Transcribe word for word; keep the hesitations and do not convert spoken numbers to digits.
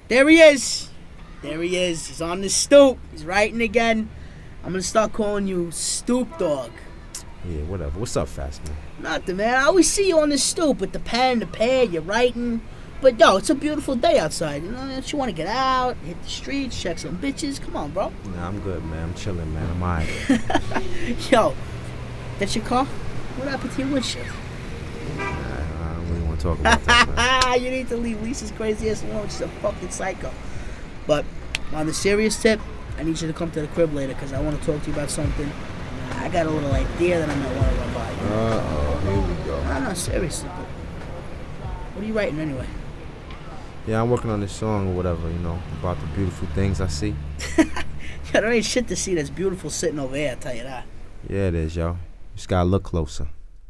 There he is. There he is. He's on the stoop. He's writing again. I'm going to start calling you Stoop Dog. Yeah, whatever. What's up, Fast Man? Nothing, man. I always see you on the stoop with the pen, the pad, you're writing. But, yo, it's a beautiful day outside. You know, don't you want to get out, hit the streets, check some bitches? Come on, bro. Nah, I'm good, man. I'm chilling, man. I'm all right. Yo, that's your car? What happened to your windshield? Nah, I don't really want to talk about that, man. You need to leave Lisa's crazy ass alone. She's a fucking psycho. But on the serious tip, I need you to come to the crib later because I want to talk to you about something. I got a little idea that I might want to run by you. Uh-oh, here we go. No, no, seriously. But what are you writing anyway? Yeah, I'm working on this song or whatever, you know, about the beautiful things I see. Yeah, there ain't shit to see that's beautiful sitting over here, I'll tell you that. Yeah, it is, yo. Just gotta look closer.